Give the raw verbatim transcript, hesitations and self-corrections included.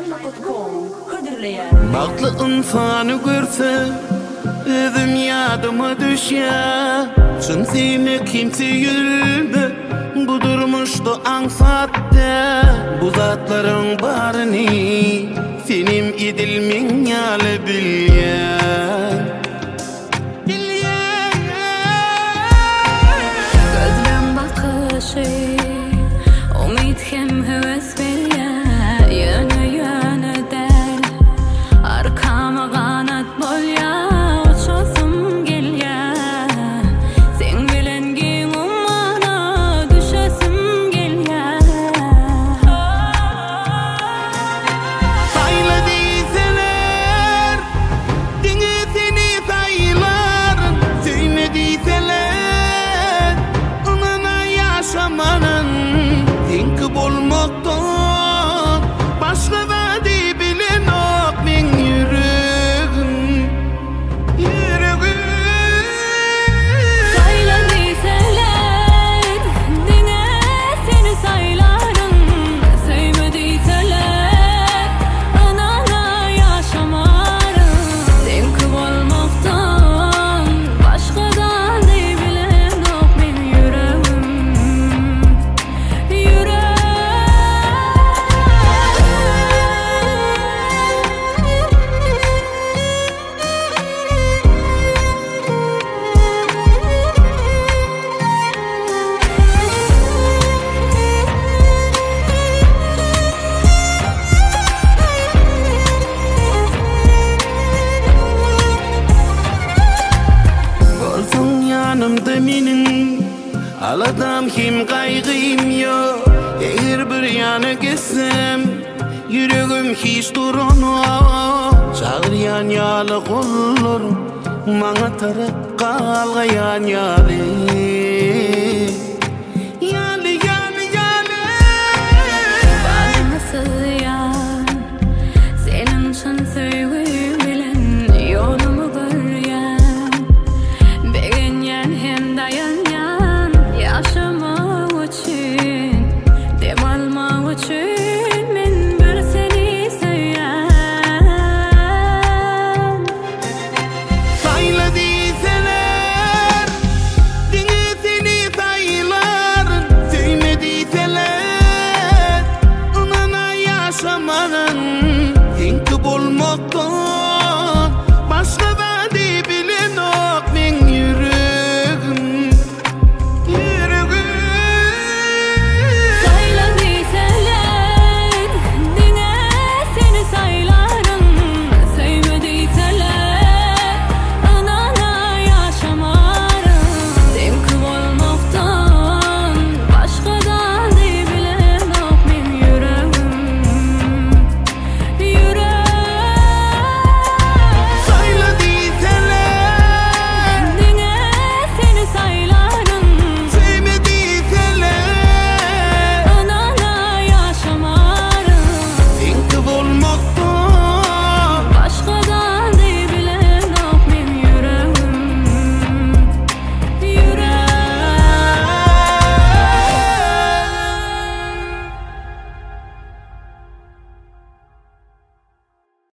Baklı insanı görse özüm yadıma düşer. Şun sevmek kimse yürüme, bu durmuştu ansatte. Bu zatların barını senim idilmin yalı bilyen. Gözlem bakışı umid hem heves bilye. Yönü yönü del arkama kanat bolya. Uçasım gelye sen bilen ki ummana düşesim gelye. Sayla deyseler dini seni saylar. Sevme deyseler onana yaşamanın Dinkip olmaktan başka vadi bilen ok men yüreğim, yüreğim. Sayla deyseler dine seni saylarım. Sevme deyseler anana yaşamarım. Dinkip olmaktan başkadan bilen ok men yüreğim, yüreğim. Olsun yanımda menin aladam kim kaygıyım yok. Eğer bir yana gitsem yüreğim hiç durunu. Çağır yan yalı kollarım, bana tarıp kalgayan yalı.